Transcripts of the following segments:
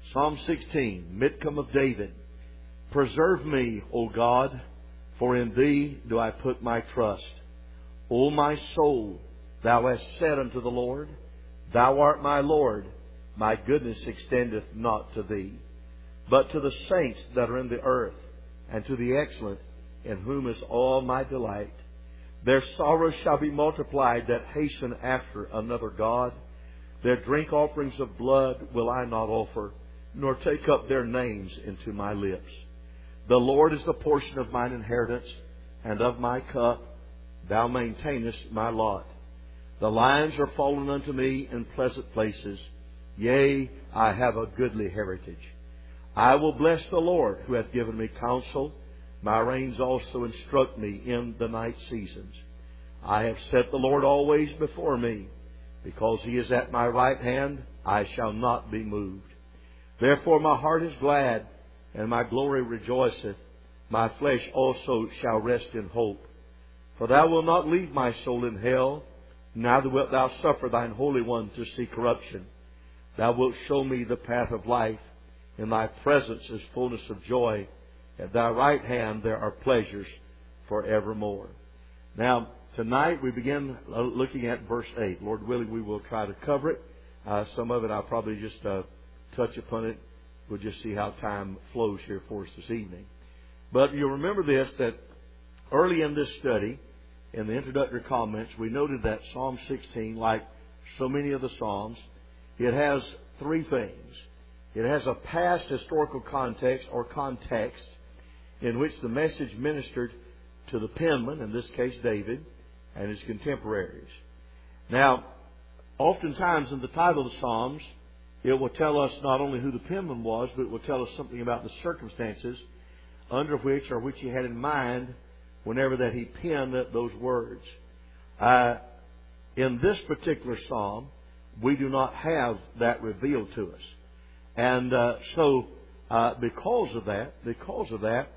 Psalm 16, Midcom of David. Preserve me, O God, for in Thee do I put my trust. O my soul, Thou hast said unto the Lord, Thou art my Lord, my goodness extendeth not to Thee, but to the saints that are in the earth, and to the excellent, in whom is all my delight. Their sorrows shall be multiplied that hasten after another God. Their drink offerings of blood will I not offer, nor take up their names into my lips. The Lord is the portion of mine inheritance, and of my cup Thou maintainest my lot. The lions are fallen unto me in pleasant places. Yea, I have a goodly heritage. I will bless the Lord, who hath given me counsel. My reins also instruct me in the night seasons. I have set the Lord always before me. Because He is at my right hand, I shall not be moved. Therefore my heart is glad, and my glory rejoiceth. My flesh also shall rest in hope. For Thou wilt not leave my soul in hell, neither wilt Thou suffer Thine Holy One to see corruption. Thou wilt show me the path of life. In Thy presence is fullness of joy. At Thy right hand there are pleasures forevermore. Now, tonight we begin looking at verse 8. Lord willing, we will try to cover it. Some of it I'll probably just touch upon it. We'll just see how time flows here for us this evening. But you'll remember this, that early in this study, in the introductory comments, we noted that Psalm 16, like so many of the Psalms, it has three things. It has a past historical context or context in which the message ministered to the penman, in this case David, and his contemporaries. Now, oftentimes in the title of the Psalms, it will tell us not only who the penman was, but it will tell us something about the circumstances under which or which he had in mind whenever that he penned those words. In this particular Psalm, we do not have that revealed to us. And so because of that,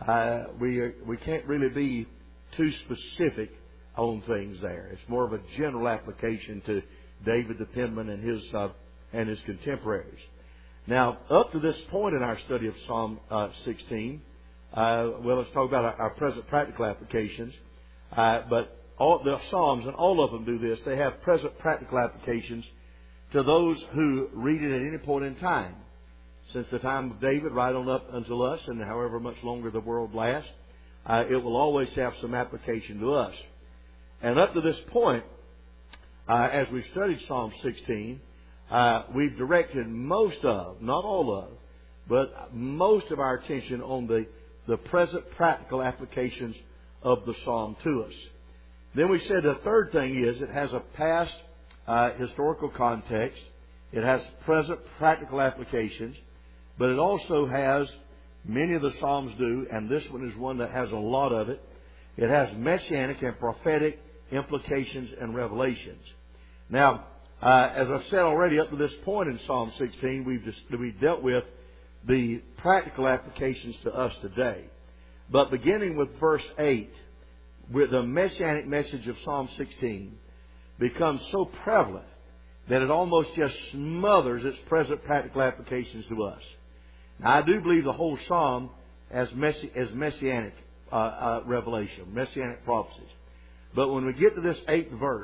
we can't really be too specific on things there. It's more of a general application to David the penman and his contemporaries. Now, up to this point in our study of Psalm 16, let's talk about our present practical applications. But all the Psalms, and all of them do this, they have present practical applications to those who read it at any point in time. Since the time of David right on up until us, and however much longer the world lasts, it will always have some application to us. And up to this point, as we've studied Psalm 16, we've directed most of, not all of, but most of our attention on the present practical applications of the Psalm to us. Then we said the third thing is it has a past historical context. It has present practical applications. But it also has, many of the Psalms do, and this one is one that has a lot of it. It has messianic and prophetic implications and revelations. Now, as I've said already, up to this point in Psalm 16, we've dealt with the practical applications to us today. But beginning with verse 8, where the messianic message of Psalm 16 becomes so prevalent that it almost just smothers its present practical applications to us. Now, I do believe the whole Psalm as messianic revelation, messianic prophecies. But when we get to this 8th verse,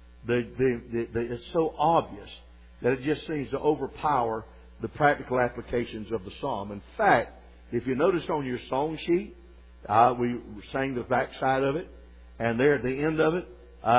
it's so obvious that it just seems to overpower the practical applications of the Psalm. In fact, if you notice on your song sheet, we sang the backside of it, and there at the end of it,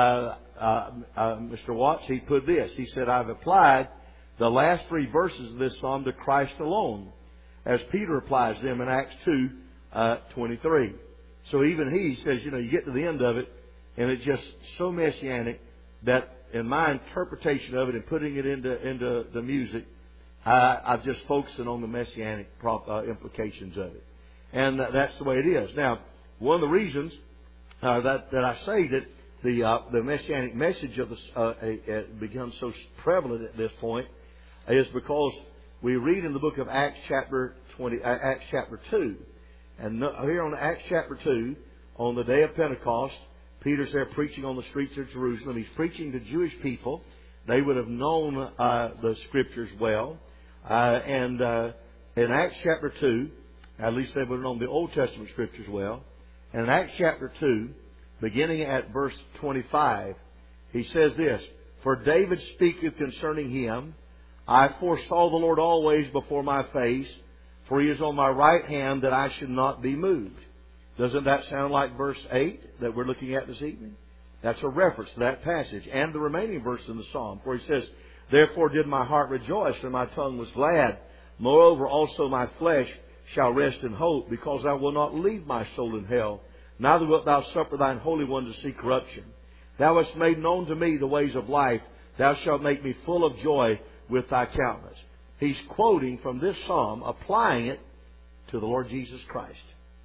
Mr. Watts, he put this. He said, I've applied the last 3 verses of this Psalm to Christ alone, as Peter applies them in Acts 2:23. So even he says, you get to the end of it, and it's just so messianic that in my interpretation of it and putting it into the music, I'm just focusing on the messianic implications of it. And that's the way it is. Now, one of the reasons that I say that the messianic message of becomes so prevalent at this point is because we read in the book of Acts chapter 2. And here on Acts chapter 2, on the day of Pentecost, Peter's there preaching on the streets of Jerusalem. He's preaching to Jewish people. They would have known the Scriptures well. And in Acts chapter 2, at least they would have known the Old Testament Scriptures well. And in Acts chapter 2, beginning at verse 25, he says this, "For David speaketh concerning him, I foresaw the Lord always before my face, for he is on my right hand, that I should not be moved." Doesn't that sound like verse 8 that we're looking at this evening? That's a reference to that passage and the remaining verse in the Psalm, where he says, "Therefore did my heart rejoice, and my tongue was glad. Moreover also my flesh shall rest in hope, because thou wilt not leave my soul in hell, neither wilt thou suffer thine Holy One to see corruption. Thou hast made known to me the ways of life. Thou shalt make me full of joy with thy countenance." He's quoting from this psalm, applying it to the Lord Jesus Christ.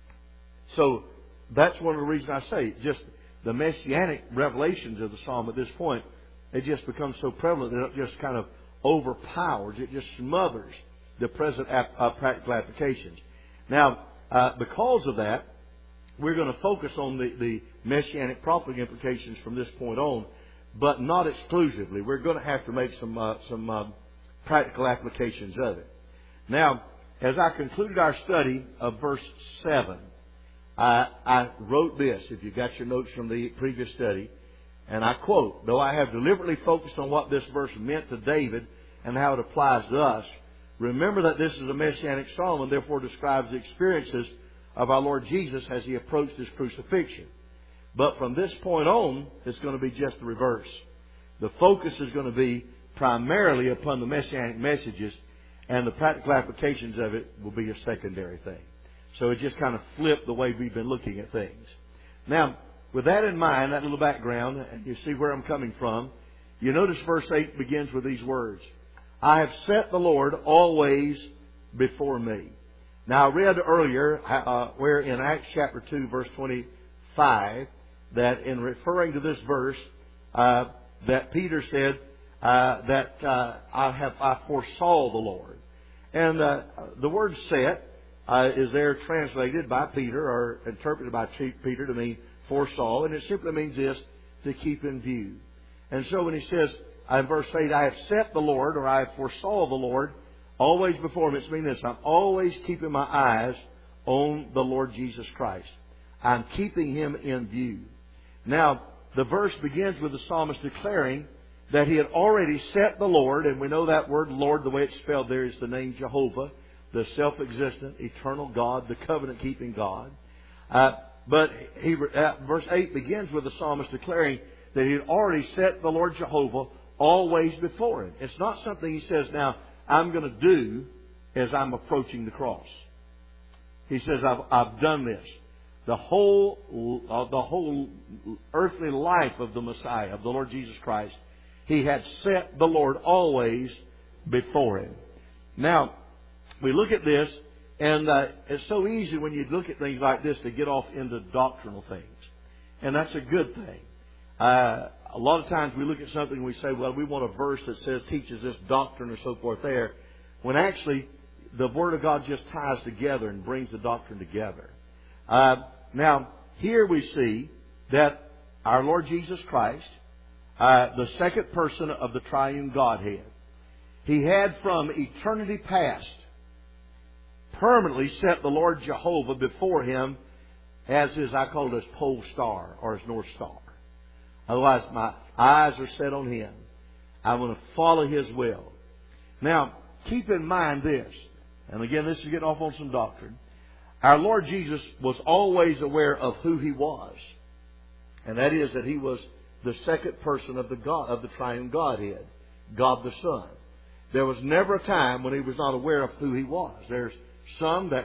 So that's one of the reasons I say, just the messianic revelations of the psalm at this point, it just becomes so prevalent that it just kind of overpowers, it just smothers the present practical applications. Now, because of that, we're going to focus on the messianic prophetic implications from this point on, but not exclusively. We're going to have to make some practical applications of it. Now, as I concluded our study of verse 7, I wrote this, if you got your notes from the previous study, and I quote, "Though I have deliberately focused on what this verse meant to David and how it applies to us, remember that this is a messianic psalm and therefore describes the experiences of our Lord Jesus as He approached His crucifixion. But from this point on, it's going to be just the reverse. The focus is going to be primarily upon the messianic messages, and the practical applications of it will be a secondary thing." So it just kind of flipped the way we've been looking at things. Now, with that in mind, that little background, and you see where I'm coming from, you notice verse 8 begins with these words, "I have set the Lord always before me." Now, I read earlier where in Acts chapter 2, verse 25, that in referring to this verse, that Peter said that I foresaw the Lord. And the word "set" is there translated by Peter or interpreted by Peter to mean foresaw, and it simply means this, to keep in view. And so when he says in verse 8, "I have set the Lord," or "I have foresaw the Lord always before me," it's meaning this, I'm always keeping my eyes on the Lord Jesus Christ. I'm keeping Him in view. Now, the verse begins with the psalmist declaring that he had already set the Lord, and we know that word Lord, the way it's spelled there, is the name Jehovah, the self-existent, eternal God, the covenant-keeping God. But verse 8 begins with the psalmist declaring that he had already set the Lord Jehovah always before him. It's not something he says, now, I'm going to do as I'm approaching the cross. He says, I've done this. The whole earthly life of the Messiah, of the Lord Jesus Christ, He had set the Lord always before Him. Now, we look at this, and it's so easy when you look at things like this to get off into doctrinal things. And that's a good thing. A lot of times we look at something and we say, well, we want a verse that says, teaches this doctrine or so forth there, when actually the Word of God just ties together and brings the doctrine together. Now, here we see that our Lord Jesus Christ, the second person of the triune Godhead, He had from eternity past permanently set the Lord Jehovah before Him as His, I call it His pole star or His north star. Otherwise, my eyes are set on Him. I'm going to follow His will. Now, keep in mind this, and again, this is getting off on some doctrine. Our Lord Jesus was always aware of who He was. And that is that He was the second person of the triune Godhead, God the Son. There was never a time when He was not aware of who He was. There's some that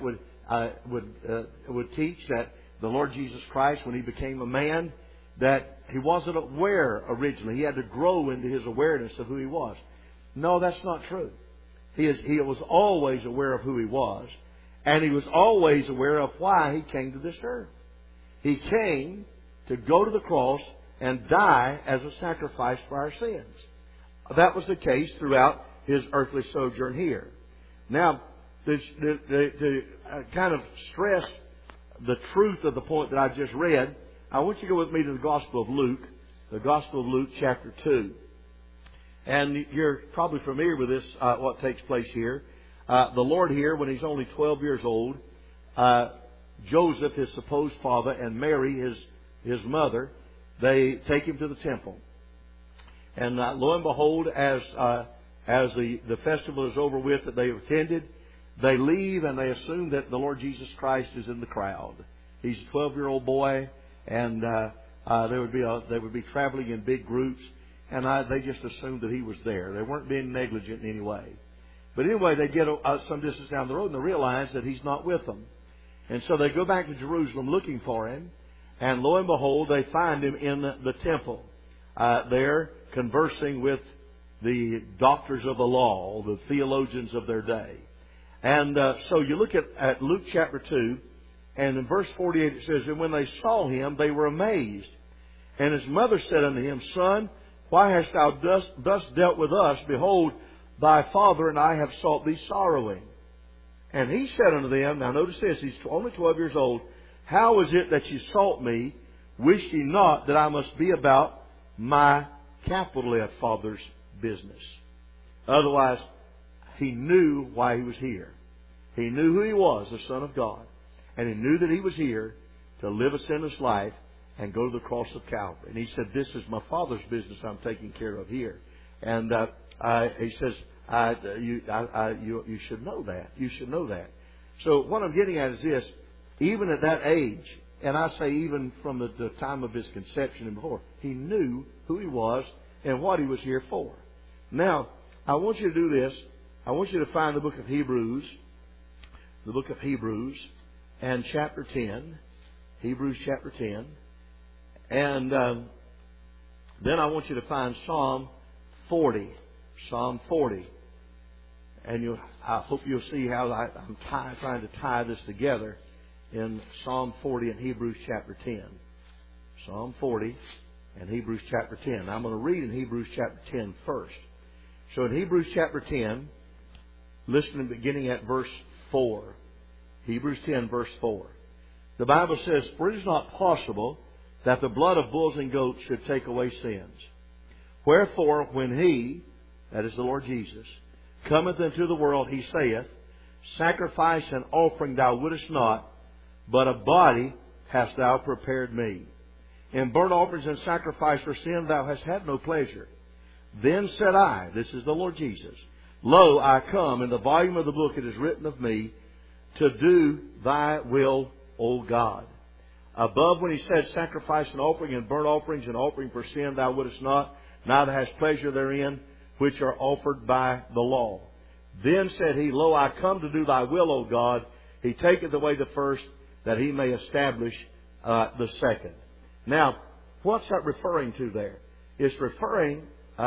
would teach that the Lord Jesus Christ, when He became a man, that He wasn't aware originally. He had to grow into His awareness of who He was. No, that's not true. He was always aware of who He was. And He was always aware of why He came to this earth. He came to go to the cross and die as a sacrifice for our sins. That was the case throughout His earthly sojourn here. Now, to kind of stress the truth of the point that I just read, I want you to go with me to the Gospel of Luke, chapter 2. And you're probably familiar with this, what takes place here. The Lord here, when He's only 12 years old, Joseph, his supposed father, and Mary, his mother, they take Him to the temple. And lo and behold, as the festival is over with that they have attended, they leave and they assume that the Lord Jesus Christ is in the crowd. He's a 12-year-old boy, and they would be traveling in big groups, and they just assumed that He was there. They weren't being negligent in any way. But anyway, they get some distance down the road and they realize that He's not with them. And so they go back to Jerusalem looking for Him, and lo and behold, they find Him in the temple, there conversing with the doctors of the law, the theologians of their day. And so you look at Luke chapter 2, and in verse 48 it says, "And when they saw Him, they were amazed. And His mother said unto Him, Son, why hast thou thus dealt with us? Behold, thy father and I have sought thee sorrowing. And He said unto them," now notice this, He's only 12 years old, "How is it that ye sought me? Wish ye not that I must be about my," capital F, Father's business. Otherwise, He knew why He was here. He knew who He was, the Son of God. And He knew that He was here to live a sinless life and go to the cross of Calvary. And He said, "This is my Father's business I'm taking care of here." And He says, you should know that. You should know that. So what I'm getting at is this. Even at that age, and I say even from the time of His conception and before, He knew who He was and what He was here for. Now, I want you to do this. I want you to find the book of Hebrews. The book of Hebrews and chapter 10. Hebrews chapter 10. And then I want you to find Psalm 40. Psalm 40. And I hope you'll see how I'm trying to tie this together in Psalm 40 and Hebrews chapter 10. Psalm 40 and Hebrews chapter 10. I'm going to read in Hebrews chapter 10 first. So in Hebrews chapter 10, listen beginning at verse 4. Hebrews 10 verse 4. The Bible says, "For it is not possible that the blood of bulls and goats should take away sins. Wherefore, when He," that is the Lord Jesus, "cometh into the world, He saith, Sacrifice and offering thou wouldest not, but a body hast thou prepared me. In burnt offerings and sacrifice for sin thou hast had no pleasure. Then said I," this is the Lord Jesus, "Lo, I come, in the volume of the book it is written of me, to do thy will, O God." Above, when He said, "Sacrifice and offering and burnt offerings and offering for sin thou wouldest not, neither hast pleasure therein, which are offered by the law. Then said He, Lo, I come to do thy will, O God. He taketh away the first, that He may establish the second." Now, what's that referring to there? It's referring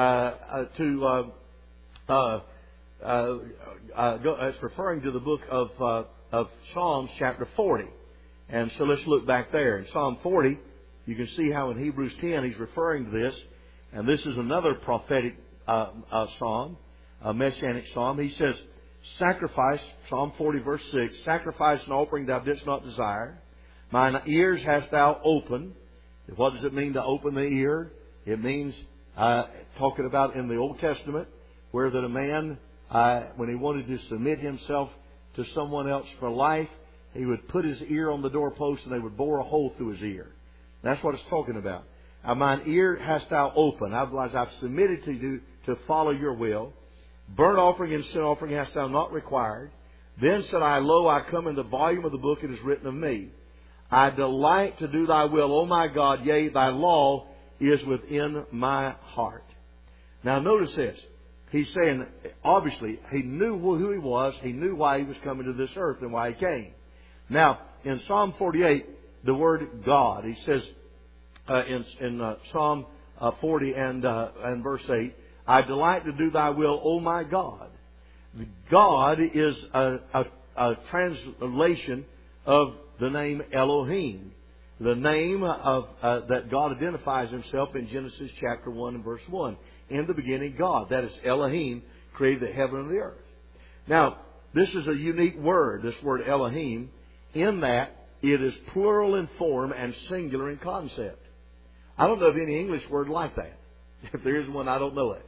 it's referring to the book of Psalms chapter 40. And so let's look back there. In Psalm 40, you can see how in Hebrews 10 He's referring to this. And this is another prophetic psalm, a messianic psalm. He says, "Sacrifice," Psalm 40 verse 6, "Sacrifice and offering thou didst not desire. Mine ears hast thou opened." What does it mean to open the ear? It means, talking about in the Old Testament, where that a man, when he wanted to submit himself to someone else for life, he would put his ear on the doorpost and they would bore a hole through his ear. That's what it's talking about. "Mine ear hast thou opened." Otherwise, I've submitted to you to follow your will. "Burnt offering and sin offering hast thou not required. Then said I, Lo, I come, in the volume of the book it is written of me. I delight to do thy will, O my God, yea, thy law is within my heart." Now notice this. He's saying, obviously, He knew who He was. He knew why He was coming to this earth and why He came. Now, in Psalm 48, the word God, He says in Psalm 40 and verse 8, "I delight to do thy will, O my God." God is a translation of the name Elohim, the name of that God identifies Himself in Genesis chapter 1 and verse 1. In the beginning, God, that is Elohim, created the heaven and the earth. Now, this is a unique word, this word Elohim, in that it is plural in form and singular in concept. I don't know of any English word like that. If there is one, I don't know it.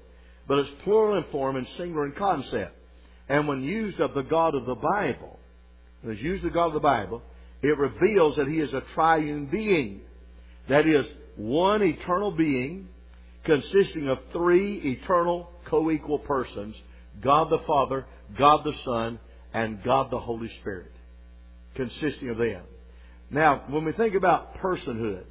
but it's plural in form and singular in concept. And when used of the God of the Bible, when it's used of the God of the Bible, it reveals that He is a triune being. That is, one eternal being consisting of three eternal co-equal persons, God the Father, God the Son, and God the Holy Spirit, consisting of them. Now, when we think about personhood,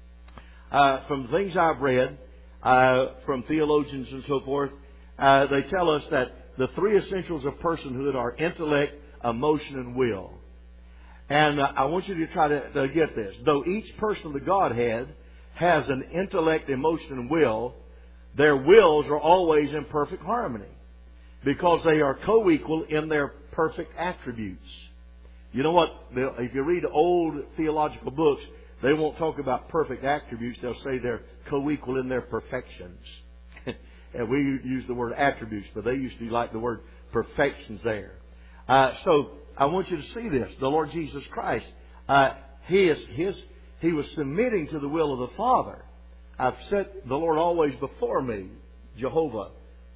from things I've read, from theologians and so forth, they tell us that the three essentials of personhood are intellect, emotion, and will. And I want you to try to get this. Though each person of the Godhead has an intellect, emotion, and will, their wills are always in perfect harmony because they are co-equal in their perfect attributes. You know what? If you read old theological books, they won't talk about perfect attributes. They'll say they're co-equal in their perfections. And we use the word attributes, but they used to like the word perfections there. So I want you to see this. The Lord Jesus Christ, He was submitting to the will of the Father. I've set the Lord always before me, Jehovah,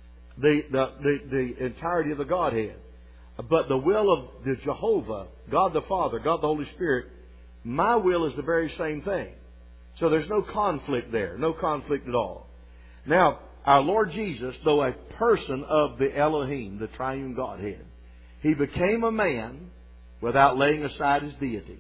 the entirety of the Godhead. But the will of the Jehovah, God the Father, God the Holy Spirit, my will is the very same thing. So there's no conflict there, no conflict at all. Now, our Lord Jesus, though a person of the Elohim, the triune Godhead, He became a man without laying aside His deity.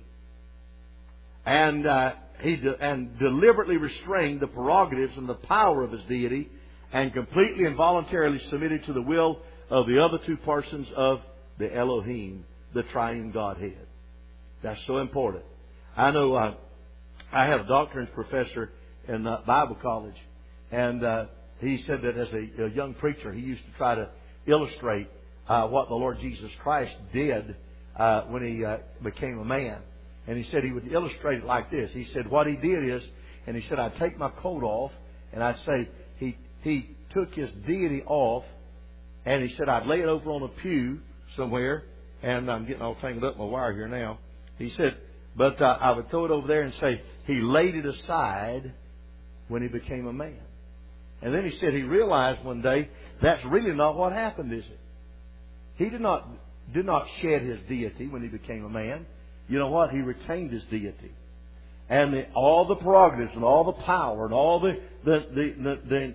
And He deliberately restrained the prerogatives and the power of His deity and completely and voluntarily submitted to the will of the other two persons of the Elohim, the triune Godhead. That's so important. I know I had a doctrines professor in Bible college, and he said that as a young preacher, he used to try to illustrate what the Lord Jesus Christ did when He became a man. And he said he would illustrate it like this. He said what He did is, and he said, I'd take my coat off, and I'd say he took His deity off, and he said I'd lay it over on a pew somewhere, and I'm getting all tangled up in my wire here now. He said, but I would throw it over there and say, He laid it aside when He became a man. And then he said he realized one day that's really not what happened, is it? He did not shed His deity when He became a man. You know what? He retained His deity. And all the prerogatives and all the power and all the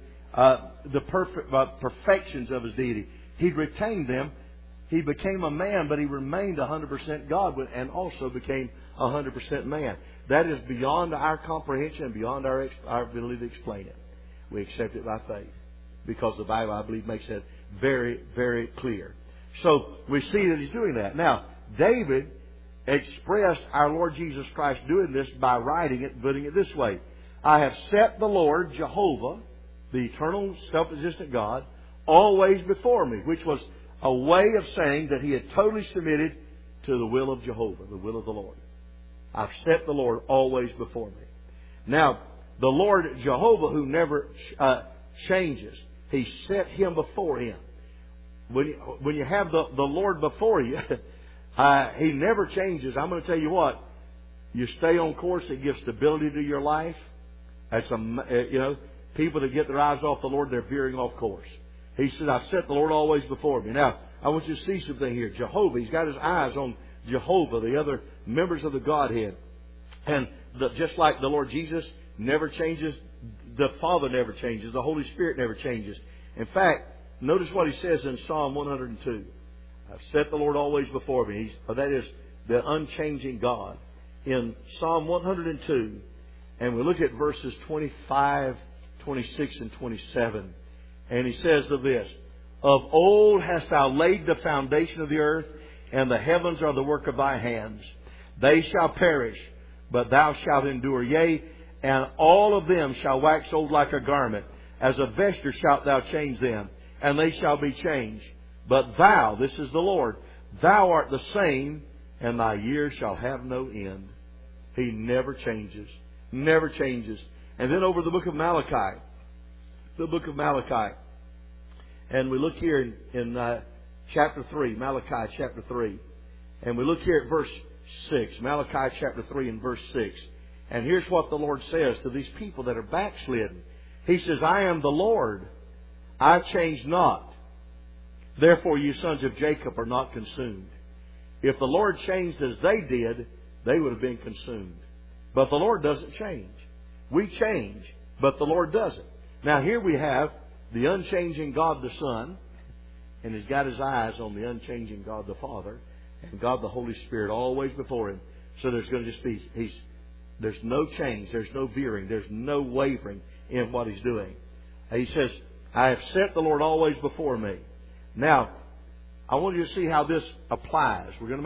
perfections of His deity, He retained them. He became a man, but He remained 100% God and also became 100% man. That is beyond our comprehension and beyond our ability to explain it. We accept it by faith because the Bible, I believe, makes that very, very clear. So we see that He's doing that. Now, David expressed our Lord Jesus Christ doing this by writing it, putting it this way. I have set the Lord, Jehovah, the eternal, self-existent God, always before me, which was a way of saying that He had totally submitted to the will of Jehovah, the will of the Lord. I've set the Lord always before me. Now, the Lord Jehovah, who never changes, He set Him before Him. When you have the Lord before you, He never changes. I'm going to tell you what, you stay on course. It gives stability to your life. That's people that get their eyes off the Lord, they're veering off course. He said, I've set the Lord always before me. Now, I want you to see something here. Jehovah, He's got His eyes on Jehovah, the other members of the Godhead. And just like the Lord Jesus never changes, the Father never changes, the Holy Spirit never changes. In fact, notice what He says in Psalm 102. I've set the Lord always before me. That is the unchanging God. In Psalm 102, and we look at verses 25, 26, and 27. And he says of this, of old hast Thou laid the foundation of the earth, and the heavens are the work of Thy hands. They shall perish, but Thou shalt endure. Yea, and all of them shall wax old like a garment. As a vesture shalt Thou change them, and they shall be changed. But Thou, this is the Lord, Thou art the same, and Thy years shall have no end. He never changes. Never changes. And then over the book of Malachi. The book of Malachi. And we look here in chapter 3, Malachi chapter 3. And we look here at verse 6. Malachi chapter 3 and verse 6. And here's what the Lord says to these people that are backslidden. He says, I am the Lord. I change not. Therefore you sons of Jacob are not consumed. If the Lord changed as they did, they would have been consumed. But the Lord doesn't change. We change, but the Lord doesn't. Now here we have the unchanging God the Son, and He's got His eyes on the unchanging God the Father, and God the Holy Spirit always before Him. So there's going to just be, there's no change, there's no veering, there's no wavering in what He's doing. He says, I have set the Lord always before me. Now, I want you to see how this applies. We're going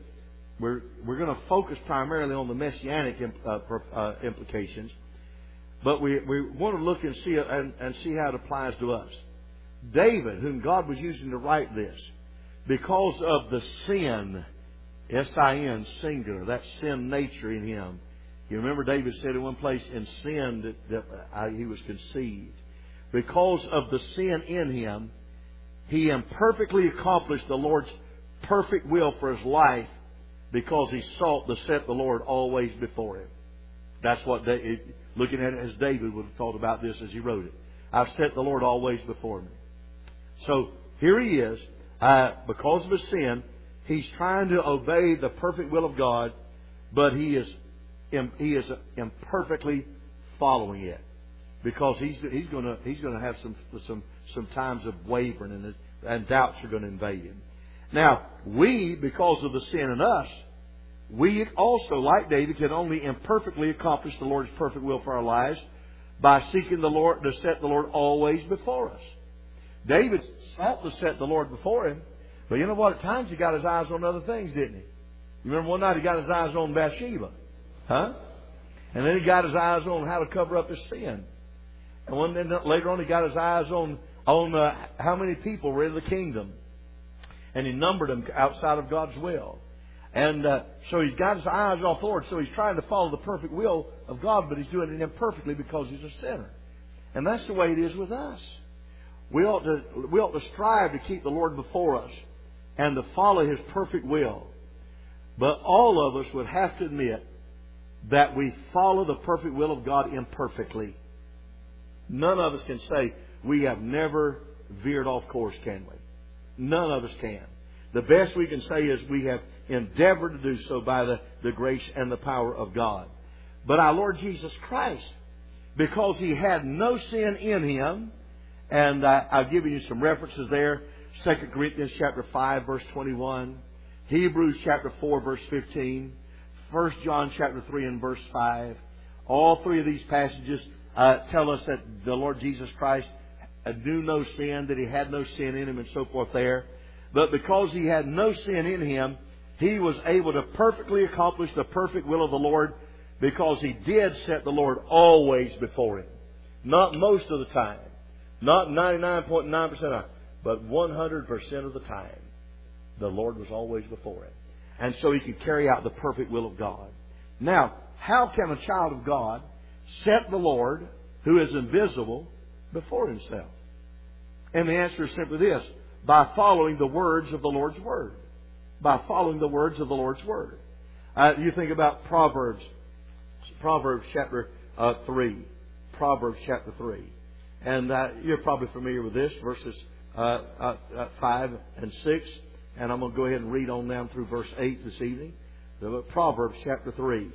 to focus primarily on the messianic implications, but we want to look and see how it applies to us. David, whom God was using to write this, because of the sin, S-I-N, singular, that sin nature in him. You remember David said in one place, in sin that he was conceived. Because of the sin in him, he imperfectly accomplished the Lord's perfect will for his life because he sought to set the Lord always before him. That's what, looking at it as David would have thought about this as he wrote it. I've set the Lord always before me. So here he is, because of his sin, he's trying to obey the perfect will of God, but he is imperfectly following it, because he's going to have some times of wavering, and doubts are going to invade him. Now, we, because of the sin in us, we also, like David, can only imperfectly accomplish the Lord's perfect will for our lives by seeking the Lord to set the Lord always before us. David sought to set the Lord before him, but you know what? At times he got his eyes on other things, didn't he? You remember one night he got his eyes on Bathsheba, huh? And then he got his eyes on how to cover up his sin. And then later on he got his eyes on how many people were in the kingdom, and he numbered them outside of God's will. And so he's got his eyes off the Lord. So he's trying to follow the perfect will of God, but he's doing it imperfectly because he's a sinner. And that's the way it is with us. We ought to strive to keep the Lord before us and to follow His perfect will. But all of us would have to admit that we follow the perfect will of God imperfectly. None of us can say we have never veered off course, can we? None of us can. The best we can say is we have endeavored to do so by the grace and the power of God. But our Lord Jesus Christ, because He had no sin in Him, and I've given you some references there. 2 Corinthians chapter 5, verse 21. Hebrews chapter 4, verse 15. 1 John chapter 3 and verse 5. All three of these passages tell us that the Lord Jesus Christ knew no sin, that He had no sin in Him, and so forth there. But because He had no sin in Him, He was able to perfectly accomplish the perfect will of the Lord, because He did set the Lord always before Him. Not most of the time. Not 99.9% of the time. But 100% of the time, the Lord was always before Him. And so He could carry out the perfect will of God. Now, how can a child of God set the Lord, who is invisible, before Himself? And the answer is simply this: by following the words of the Lord's Word. By following the words of the Lord's Word. You think about Proverbs chapter 3. Proverbs chapter 3. And you're probably familiar with this, verses 5 and 6. And I'm going to go ahead and read on down through verse 8 this evening. Proverbs chapter 3.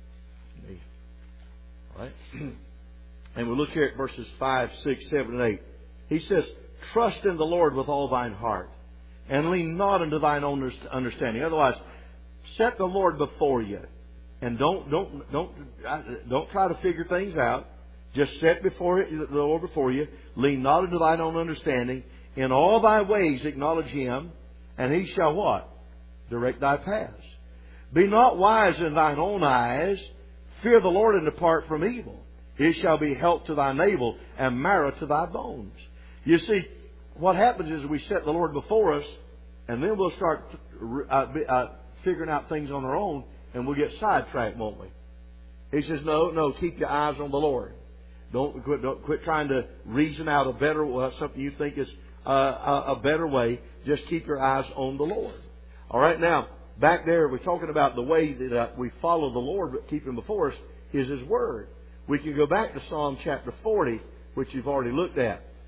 All right. And we'll look here at verses 5, 6, 7, and 8. He says, trust in the Lord with all thine heart, and lean not unto thine own understanding. Otherwise, set the Lord before you. And don't try to figure things out. Just set the Lord before you. Lean not unto thine own understanding. In all thy ways acknowledge Him, and He shall what? Direct thy paths. Be not wise in thine own eyes. Fear the Lord and depart from evil. It shall be health to thy navel and marrow to thy bones. You see, what happens is we set the Lord before us, and then we'll start figuring out things on our own, and we'll get sidetracked, won't we? He says, no, keep your eyes on the Lord. Don't quit trying to reason out a better something you think is a better way. Just keep your eyes on the Lord. All right, now back there we're talking about the way that we follow the Lord, but keep Him before us is His Word. We can go back to Psalm chapter 40, which you've already looked at.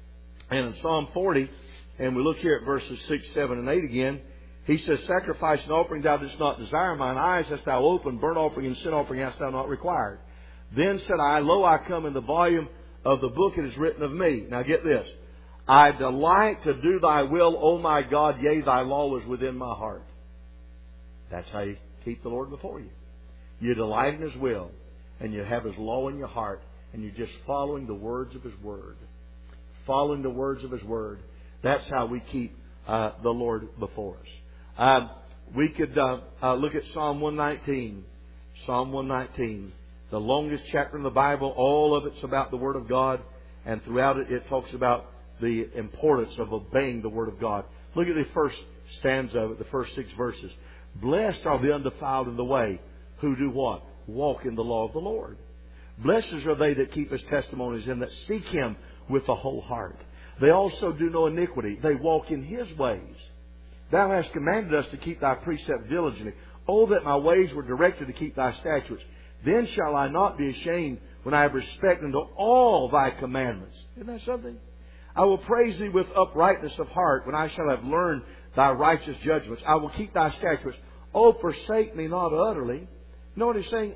And in Psalm 40, and we look here at verses 6, 7, and 8 again, he says, sacrifice and offering thou didst not desire, mine eyes hast thou opened, burnt offering and sin offering hast thou not required. Then said I, lo, I come, in the volume of the book it is written of me. Now get this. I delight to do thy will, O my God, yea, thy law is within my heart. That's how you keep the Lord before you. You delight in His will, and you have His law in your heart, and you're just following the words of His Word. Following the words of His Word. That's how we keep the Lord before us. We could look at Psalm 119. Psalm 119. The longest chapter in the Bible. All of it's about the Word of God. And throughout it, it talks about the importance of obeying the Word of God. Look at the first stanza of it, the first 6 verses. Blessed are the undefiled in the way, who do what? Walk in the law of the Lord. Blessed are they that keep His testimonies and that seek Him with the whole heart. They also do no iniquity. They walk in His ways. Thou hast commanded us to keep Thy precepts diligently. Oh, that my ways were directed to keep Thy statutes. Then shall I not be ashamed when I have respect unto all Thy commandments. Isn't that something? I will praise Thee with uprightness of heart when I shall have learned Thy righteous judgments. I will keep Thy statutes. Oh, forsake me not utterly. You know what He's saying?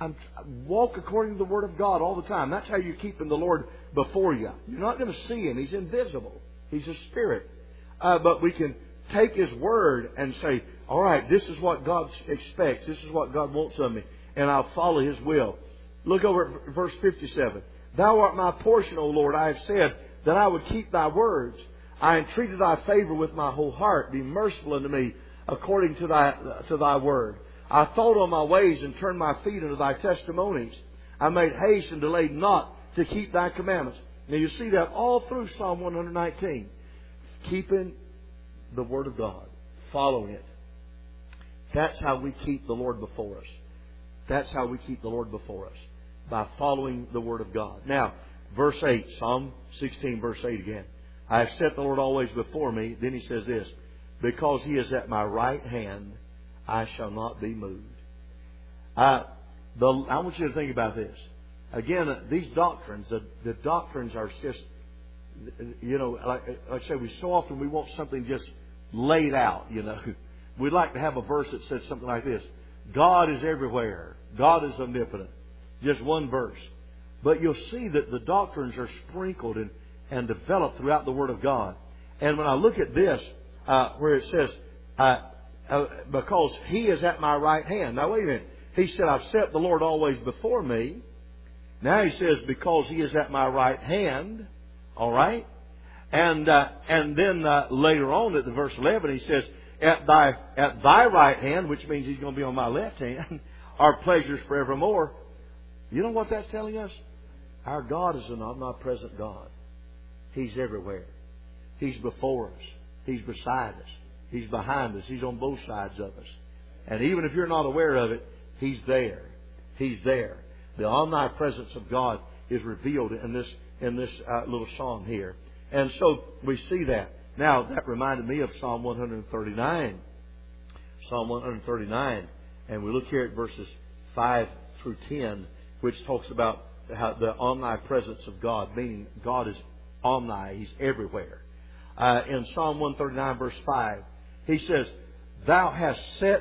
Walk according to the Word of God all the time. That's how you're keeping the Lord before you. You're not going to see Him. He's invisible. He's a spirit. But we can take His Word and say, all right, this is what God expects. This is what God wants of me. And I'll follow His will. Look over at verse 57. Thou art my portion, O Lord. I have said that I would keep Thy words. I entreated Thy favor with my whole heart. Be merciful unto me according to Thy word. I thought on my ways and turned my feet into Thy testimonies. I made haste and delayed not to keep Thy commandments. Now you see that all through Psalm 119. Keeping the Word of God. Following it. That's how we keep the Lord before us. That's how we keep the Lord before us. By following the Word of God. Now, verse 8. Psalm 16 verse 8 again. I have set the Lord always before me. Then he says this. Because He is at my right hand, I shall not be moved. I want you to think about this. Again, these doctrines, the doctrines are just, you know, like I say, so often we want something just laid out, you know. We'd like to have a verse that says something like this. God is everywhere. God is omnipotent. Just one verse. But you'll see that the doctrines are sprinkled and developed throughout the Word of God. And when I look at this, where it says, because He is at my right hand. Now wait a minute. He said, I've set the Lord always before me. Now He says, because He is at my right hand. All right? And then later on at the verse 11, He says, at thy right hand, which means He's going to be on my left hand, are pleasures forevermore. You know what that's telling us? Our God is an omnipresent God. He's everywhere. He's before us. He's beside us. He's behind us. He's on both sides of us. And even if you're not aware of it, He's there. He's there. The omnipresence of God is revealed in this little psalm here. And so we see that. Now, that reminded me of Psalm 139. Psalm 139. And we look here at verses 5 through 10, which talks about how the omnipresence of God, meaning God is omni. He's everywhere. In Psalm 139, verse 5, he says, Thou hast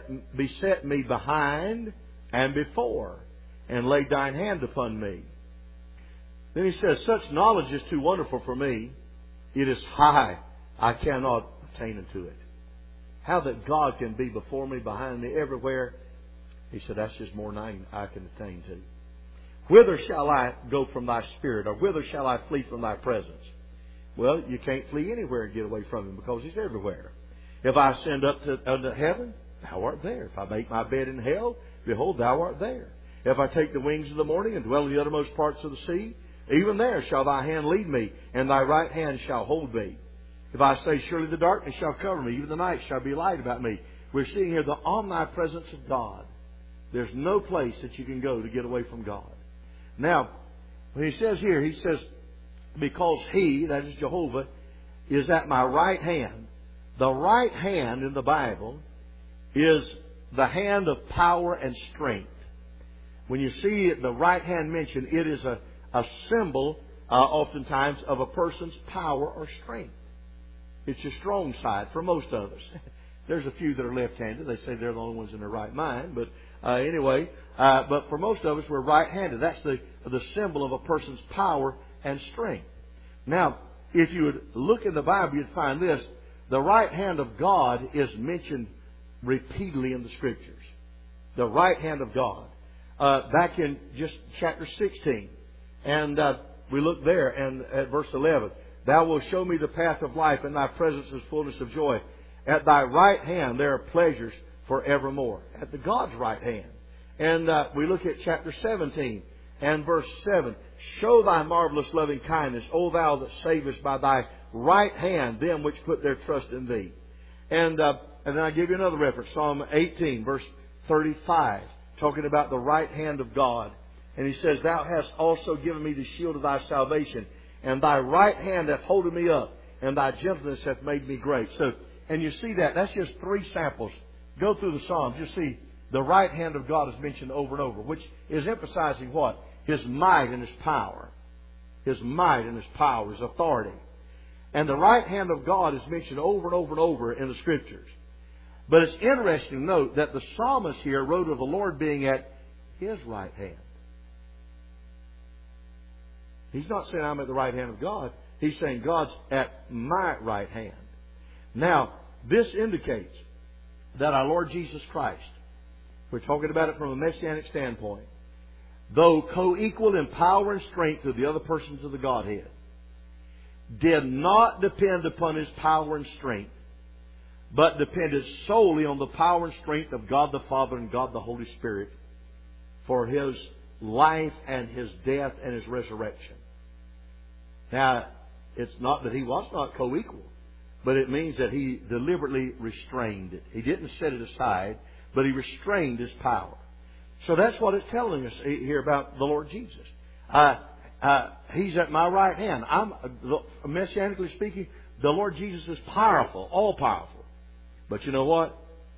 beset me behind and before, and laid Thine hand upon me. Then he says, Such knowledge is too wonderful for me. It is high. I cannot attain unto it. How that God can be before me, behind me, everywhere. He said, that's just more than I can attain to. Whither shall I go from Thy Spirit? Or whither shall I flee from Thy presence? Well, you can't flee anywhere and get away from Him because He's everywhere. If I ascend up to heaven, Thou art there. If I make my bed in hell, behold, Thou art there. If I take the wings of the morning and dwell in the uttermost parts of the sea, even there shall Thy hand lead me, and Thy right hand shall hold me. If I say, surely the darkness shall cover me, even the night shall be light about me. We're seeing here the omnipresence of God. There's no place that you can go to get away from God. Now, when he says here, he says, because He, that is Jehovah, is at my right hand. The right hand in the Bible is the hand of power and strength. When you see the right hand mentioned, it is a symbol oftentimes of a person's power or strength. It's your strong side for most of us. There's a few that are left-handed. They say they're the only ones in their right mind. But anyway, but for most of us, we're right-handed. That's the symbol of a person's power and strength. Now, if you would look in the Bible, you'd find this. The right hand of God is mentioned repeatedly in the Scriptures. The right hand of God. Back in just chapter 16. And we look there and at verse 11. Thou wilt show me the path of life, and thy presence is fullness of joy. At thy right hand there are pleasures forevermore. At the God's right hand. And we look at chapter 17 and verse 7. Show thy marvelous loving kindness, O thou that savest by thy right hand them which put their trust in thee. And then I give you another reference. Psalm 18 verse 35. Talking about the right hand of God. And he says, Thou hast also given me the shield of thy salvation, and thy right hand hath holden me up, and thy gentleness hath made me great. So, and you see that. That's just 3 samples. Go through the Psalms. You see the right hand of God is mentioned over and over, which is emphasizing what? His might and His power. His might and His power, His authority. And the right hand of God is mentioned over and over and over in the Scriptures. But it's interesting to note that the psalmist here wrote of the Lord being at His right hand. He's not saying I'm at the right hand of God. He's saying God's at my right hand. Now, this indicates that our Lord Jesus Christ, we're talking about it from a messianic standpoint, though co-equal in power and strength to the other persons of the Godhead, did not depend upon His power and strength, but depended solely on the power and strength of God the Father and God the Holy Spirit for His life and His death and His resurrection. Now, it's not that He was not co-equal, but it means that He deliberately restrained it. He didn't set it aside, but He restrained His power. So that's what it's telling us here about the Lord Jesus. He's at my right hand. Messianically speaking, the Lord Jesus is powerful, all powerful. But you know what?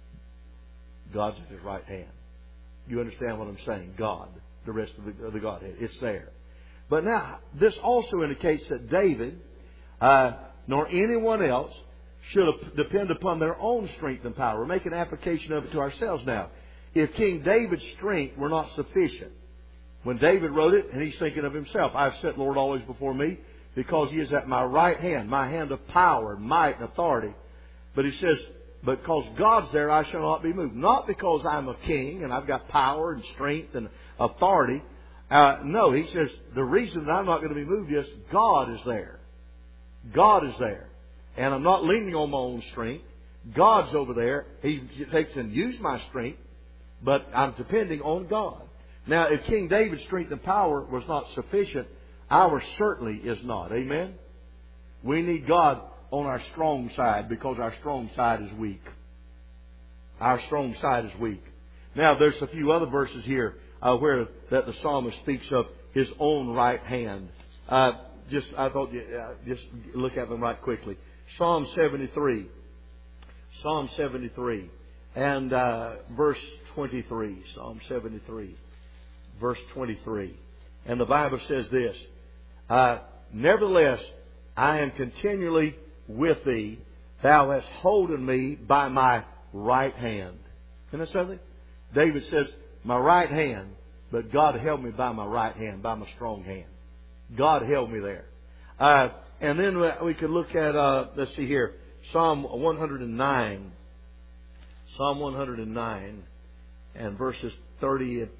God's at His right hand. You understand what I'm saying? God, the rest of the Godhead. It's there. But now, this also indicates that David, nor anyone else, should depend upon their own strength and power. We're making application of it to ourselves now. If King David's strength were not sufficient, when David wrote it, and he's thinking of himself, I've set Lord always before me, because He is at my right hand, my hand of power, might, and authority. But he says, because God's there, I shall not be moved. Not because I'm a king and I've got power and strength and authority. No, he says, the reason that I'm not going to be moved is God is there. God is there. And I'm not leaning on my own strength. God's over there. He takes and uses my strength, but I'm depending on God. Now, if King David's strength and power was not sufficient, ours certainly is not. Amen? We need God on our strong side, because our strong side is weak. Our strong side is weak. Now, there's a few other verses here where that the psalmist speaks of his own right hand. I thought just look at them right quickly. Psalm 73. Psalm 73 and verse 23. Psalm 73, verse 23. And the Bible says this: Nevertheless, I am continually with thee. Thou hast holden me by my right hand. Isn't that something? David says, my right hand, but God held me by my right hand, by my strong hand. God held me there. And then we could look at, let's see here, Psalm 109. Psalm 109 and verses 30 and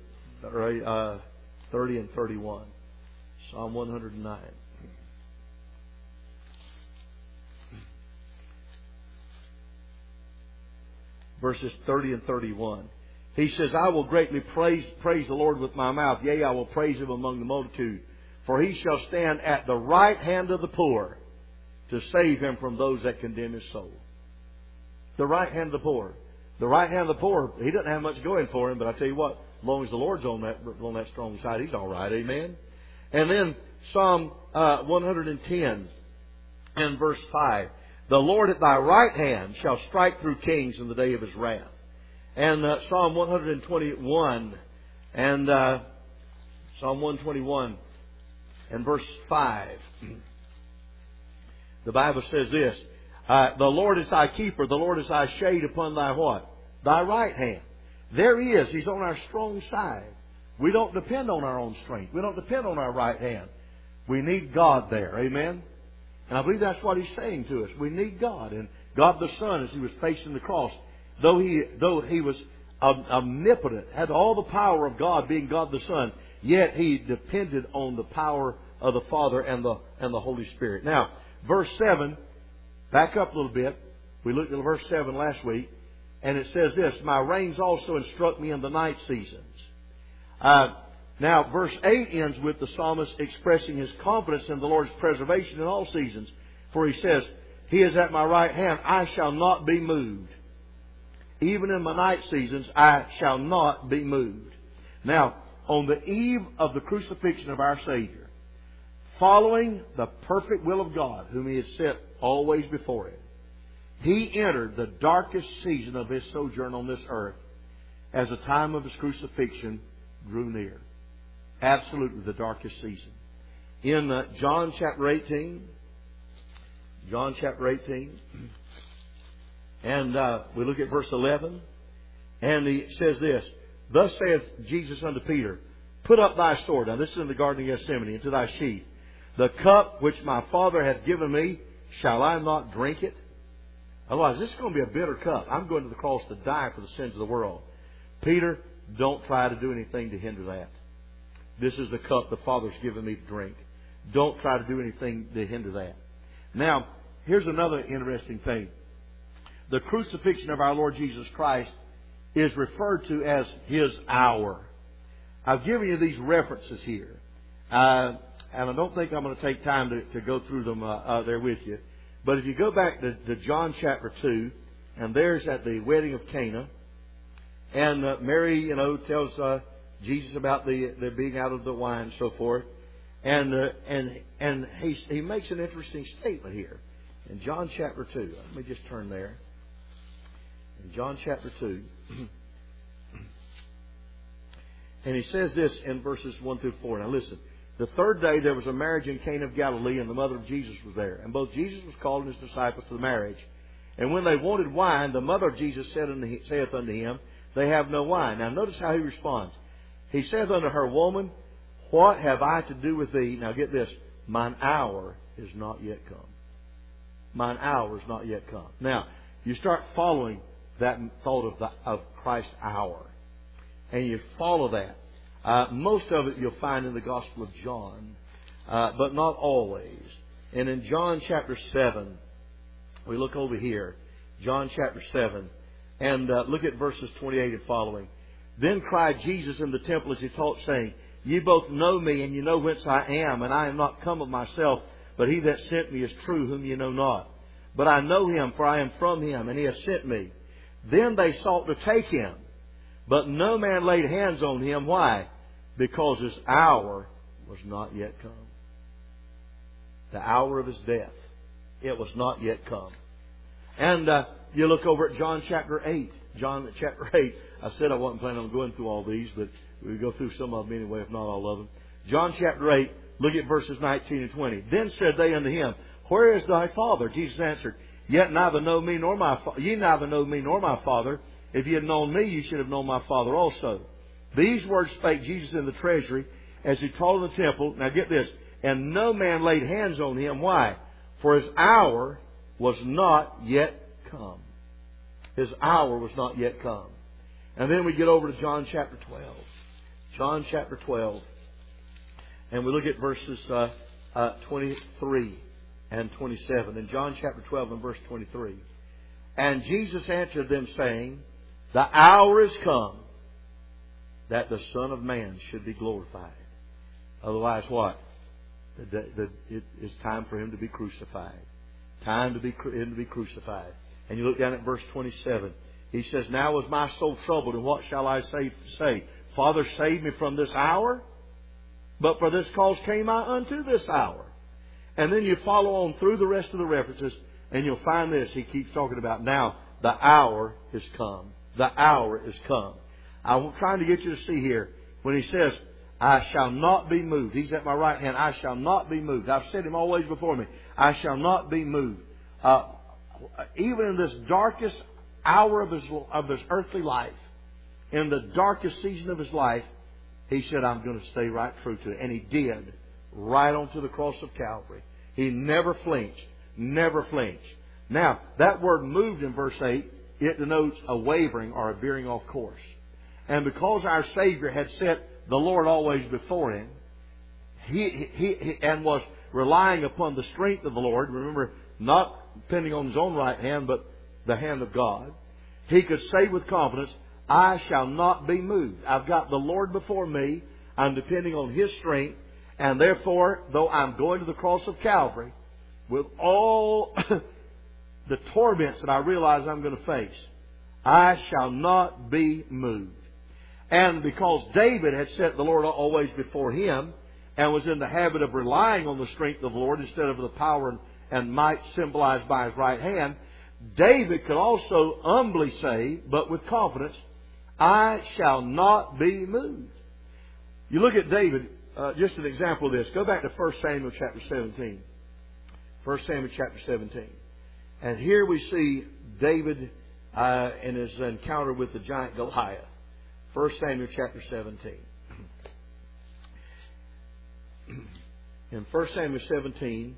31. Psalm 109. Verses 30 and 31. He says, I will greatly praise the Lord with my mouth. Yea, I will praise Him among the multitude. For He shall stand at the right hand of the poor to save him from those that condemn his soul. The right hand of the poor. The right hand of the poor, he doesn't have much going for him, but I tell you what, as long as the Lord's on that strong side, He's all right. Amen. And then Psalm 110 and verse 5. The Lord at thy right hand shall strike through kings in the day of His wrath. And Psalm 121 and Psalm 121 and verse 5. The Bible says this, the Lord is thy keeper, the Lord is thy shade upon thy what? Thy right hand. There He is. He's on our strong side. We don't depend on our own strength. We don't depend on our right hand. We need God there. Amen? And I believe that's what He's saying to us. We need God. And God the Son, as He was facing the cross, though He was omnipotent, had all the power of God, being God the Son, yet He depended on the power of the Father and the Holy Spirit. Now, verse 7, back up a little bit. We looked at verse 7 last week, and it says this, my reins also instruct me in the night seasons. Now, verse 8 ends with the psalmist expressing his confidence in the Lord's preservation in all seasons. For he says, He is at my right hand, I shall not be moved. Even in my night seasons, I shall not be moved. Now, on the eve of the crucifixion of our Savior, following the perfect will of God, whom He had set always before Him, He entered the darkest season of His sojourn on this earth as the time of His crucifixion drew near. Absolutely the darkest season. In John chapter 18, and we look at verse 11, and He says this, Thus saith Jesus unto Peter, Put up thy sword. Now this is in the Garden of Gethsemane, into thy sheath. The cup which my Father hath given me, shall I not drink it? Otherwise, this is going to be a bitter cup. I'm going to the cross to die for the sins of the world. Peter, don't try to do anything to hinder that. This is the cup the Father's given me to drink. Don't try to do anything to hinder that. Now, here's another interesting thing. The crucifixion of our Lord Jesus Christ is referred to as His hour. I've given you these references here. And I don't think I'm going to take time to go through them there with you. But if you go back to John chapter 2, and there's at the wedding of Cana, and Mary, tells Jesus about the being out of the wine and so forth. And he makes an interesting statement here. In John chapter 2. Let me just turn there. In John chapter 2. And he says this in verses 1 through 4. Now listen. The third day there was a marriage in Cana of Galilee, and the mother of Jesus was there. And both Jesus was called and His disciples to the marriage. And when they wanted wine, the mother of Jesus saith unto him, They have no wine. Now notice how He responds. He saith unto her, Woman, what have I to do with thee? Now get this. Mine hour is not yet come. Mine hour is not yet come. Now, you start following that thought of Christ's hour. And you follow that. Most of it you'll find in the Gospel of John. But not always. And in John chapter 7, we look over here. John chapter 7. And look at verses 28 and following. Then cried Jesus in the temple as He taught, saying, Ye both know me, and ye know whence I am, and I am not come of myself, but He that sent me is true, whom ye know not. But I know Him, for I am from Him, and He hath sent me. Then they sought to take Him, but no man laid hands on Him. Why? Because His hour was not yet come. The hour of His death, it was not yet come. And you look over at John chapter 8. John chapter 8. I said I wasn't planning on going through all these, but we'll go through some of them anyway, if not all of them. John chapter 8, look at verses 19 and 20. Then said they unto Him, Where is thy Father? Jesus answered, Ye neither know me nor my Father. If ye had known me, ye should have known my Father also. These words spake Jesus in the treasury as He taught in the temple. Now get this. And no man laid hands on Him. Why? For His hour was not yet come. His hour was not yet come. And then we get over to John chapter 12. John chapter 12. And we look at verses 23 and 27. In John chapter 12 and verse 23. And Jesus answered them, saying, The hour is come that the Son of Man should be glorified. Otherwise what? It is time for Him to be crucified. Time to be Him to be crucified. And you look down at verse 27. He says, Now was my soul troubled, and what shall I say? Father, save me from this hour. But for this cause came I unto this hour. And then you follow on through the rest of the references, and you'll find this. He keeps talking about, now the hour is come. The hour is come. I'm trying to get you to see here, when He says, I shall not be moved. He's at my right hand. I shall not be moved. I've set Him always before me. I shall not be moved. Even in this darkest hour of his earthly life, in the darkest season of his life, he said, I'm going to stay right true to it. And he did, right onto the cross of Calvary. He never flinched. Never flinched. Now, that word moved in verse 8, it denotes a wavering or a veering off course. And because our Savior had set the Lord always before Him, he was relying upon the strength of the Lord, remember, not depending on His own right hand, but the hand of God, he could say with confidence, I shall not be moved. I've got the Lord before me. I'm depending on His strength. And therefore, though I'm going to the cross of Calvary, with all the torments that I realize I'm going to face, I shall not be moved. And because David had set the Lord always before him and was in the habit of relying on the strength of the Lord instead of the power and might symbolized by His right hand, David could also humbly say, but with confidence, I shall not be moved. You look at David, just an example of this. Go back to 1 Samuel chapter 17. 1 Samuel chapter 17. And here we see David in his encounter with the giant Goliath. 1 Samuel chapter 17. In 1 Samuel 17,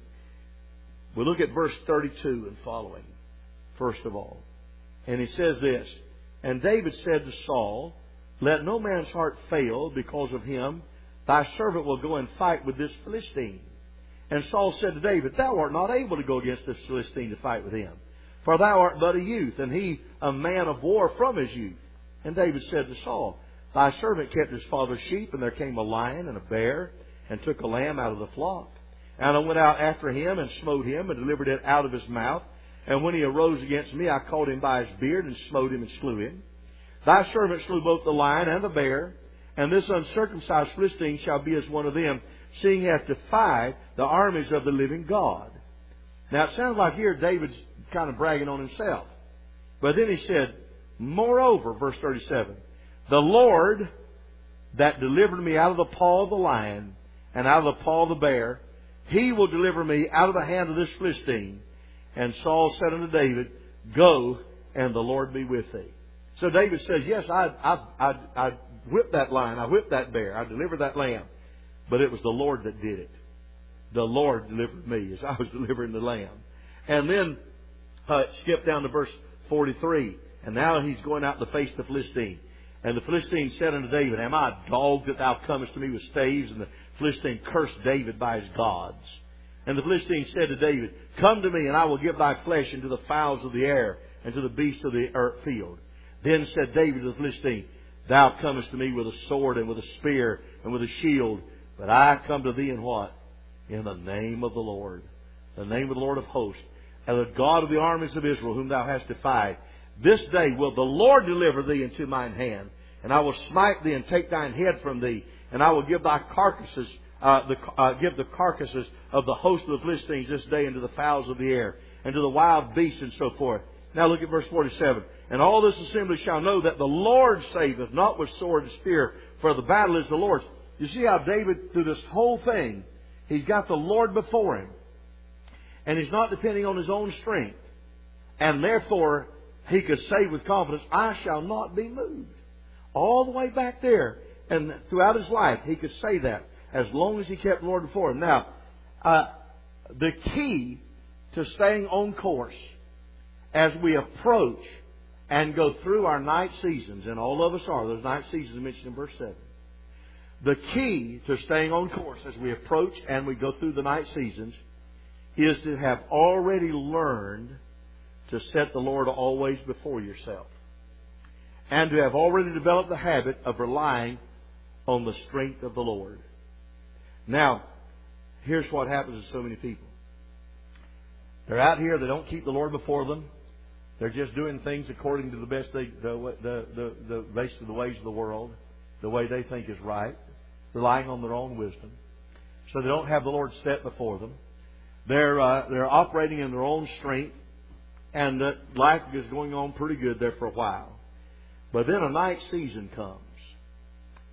we look at verse 32 and following, first of all. And he says this, And David said to Saul, Let no man's heart fail because of him. Thy servant will go and fight with this Philistine. And Saul said to David, Thou art not able to go against this Philistine to fight with him. For thou art but a youth, and he a man of war from his youth. And David said to Saul, Thy servant kept his father's sheep, and there came a lion and a bear, and took a lamb out of the flock. And I went out after him, and smote him, and delivered it out of his mouth. And when he arose against me, I caught him by his beard, and smote him, and slew him. Thy servant slew both the lion and the bear, and this uncircumcised Philistine shall be as one of them, seeing he hath defied the armies of the living God. Now it sounds like here David's kind of bragging on himself. But then he said, Moreover, verse 37, The Lord that delivered me out of the paw of the lion and out of the paw of the bear, He will deliver me out of the hand of this Philistine. And Saul said unto David, Go, and the Lord be with thee. So David says, Yes, I whipped that lion, I whipped that bear, I delivered that lamb. But it was the Lord that did it. The Lord delivered me as I was delivering the lamb. And then skip down to verse 43. And now he's going out to face the Philistine. And the Philistine said unto David, Am I a dog that thou comest to me with staves? And the Philistine cursed David by his gods. And the Philistine said to David, Come to me, and I will give thy flesh into the fowls of the air, and to the beasts of the field. Then said David to the Philistine, Thou comest to me with a sword, and with a spear, and with a shield. But I come to thee in what? In the name of the Lord. The name of the Lord of hosts. And the God of the armies of Israel, whom thou hast defied. This day will the Lord deliver thee into mine hand. And I will smite thee and take thine head from thee. And I will give thy carcasses, give the carcasses of the host of the Philistines this day into the fowls of the air, and to the wild beasts, and so forth. Now look at verse 47. And all this assembly shall know that the Lord saveth, not with sword and spear, for the battle is the Lord's. You see how David, through this whole thing, he's got the Lord before him. And he's not depending on his own strength. And therefore, he could say with confidence, I shall not be moved. All the way back there. And throughout his life, he could say that as long as he kept the Lord before him. Now, the key to staying on course as we approach and go through our night seasons, and all of us are, those night seasons mentioned in verse 7. The key to staying on course as we approach and we go through the night seasons is to have already learned to set the Lord always before yourself. And to have already developed the habit of relying on the strength of the Lord. Now, here's what happens to so many people. They're out here, they don't keep the Lord before them. They're just doing things according to the best the base of the ways of the world, the way they think is right, relying on their own wisdom. So they don't have the Lord set before them. They're operating in their own strength, and life is going on pretty good there for a while. But then a night season comes,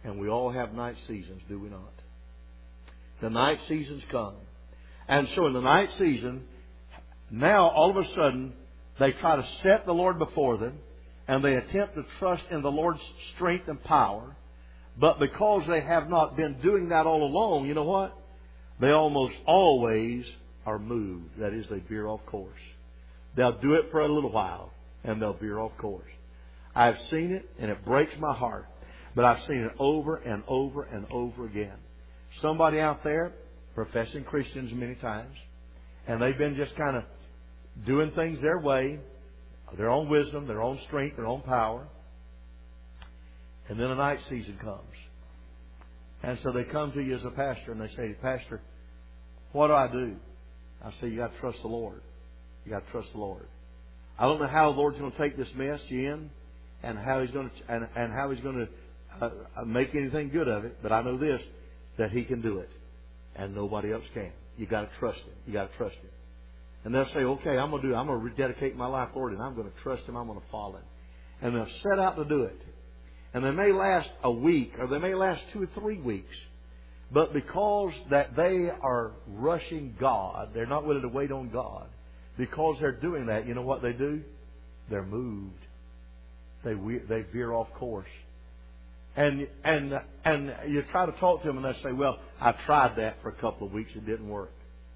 And we all have night seasons, do we not? The night seasons come. And so in the night season, now all of a sudden, they try to set the Lord before them, and they attempt to trust in the Lord's strength and power. But because they have not been doing that all along, you know what? They almost always are moved. That is, they veer off course. They'll do it for a little while, and they'll veer off course. I've seen it, and it breaks my heart. But I've seen it over and over and over again. Somebody out there, professing Christians many times, and they've been just kind of doing things their way, their own wisdom, their own strength, their own power. And then a night season comes. And so they come to you as a pastor and they say, Pastor, what do I do? I say, you got to trust the Lord. You got to trust the Lord. I don't know how the Lord's going to take this mess you're in and how He's going to make anything good of it. But I know this, that He can do it. And nobody else can. You got to trust Him. You got to trust Him. And they'll say, okay, I'm going to rededicate my life, Lord, and I'm going to trust Him. I'm going to follow Him. And they'll set out to do it. And they may last a week, or they may last 2 or 3 weeks. But because that they are rushing God, they're not willing to wait on God. Because they're doing that, you know what they do? They're moved. They veer off course. And you try to talk to them and they say, well, I tried that for a couple of weeks. It didn't work.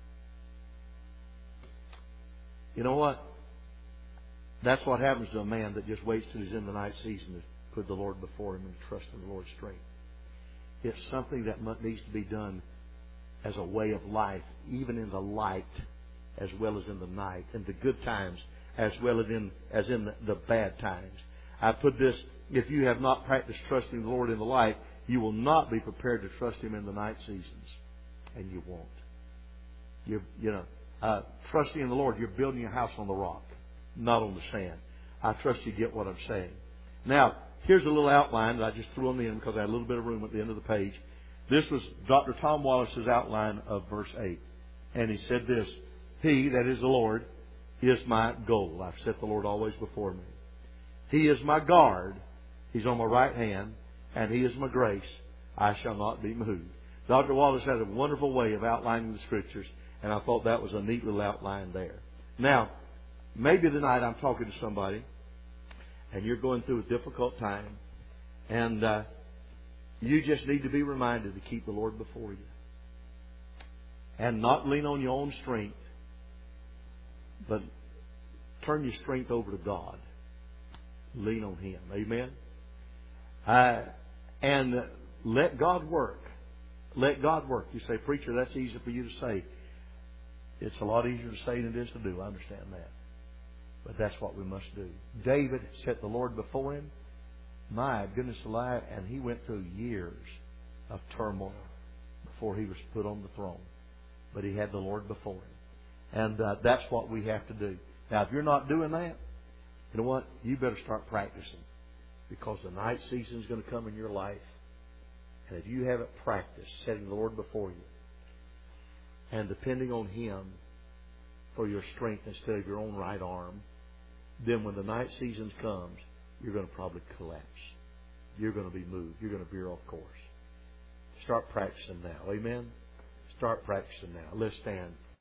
You know what? That's what happens to a man that just waits till he's in the night season to put the Lord before him and trust in the Lord's strength. It's something that needs to be done as a way of life, even in the light as well as in the night, in the good times as well as in the bad times. I put this, if you have not practiced trusting the Lord in the light, you will not be prepared to trust Him in the night seasons. And you won't. Trusting in the Lord, you're building your house on the rock, not on the sand. I trust you get what I'm saying. Now, here's a little outline that I just threw on the end because I had a little bit of room at the end of the page. This was Dr. Tom Wallace's outline of verse 8. And he said this, He, that is the Lord, is my goal. I've set the Lord always before me. He is my guard. He's on my right hand. And He is my grace. I shall not be moved. Dr. Wallace had a wonderful way of outlining the Scriptures. And I thought that was a neat little outline there. Now, maybe tonight I'm talking to somebody and you're going through a difficult time, and you just need to be reminded to keep the Lord before you and not lean on your own strength, but turn your strength over to God. Lean on Him. Amen? And let God work. Let God work. You say, Preacher, that's easy for you to say. It's a lot easier to say than it is to do. I understand that. But that's what we must do. David set the Lord before him. My goodness alive. And he went through years of turmoil before he was put on the throne. But he had the Lord before him. And that's what we have to do. Now, if you're not doing that, you know what? You better start practicing. Because the night season is going to come in your life. And if you haven't practiced setting the Lord before you and depending on Him for your strength instead of your own right arm, then when the night season comes, you're going to probably collapse. You're going to be moved. You're going to veer off course. Start practicing now. Amen? Start practicing now. Let's stand.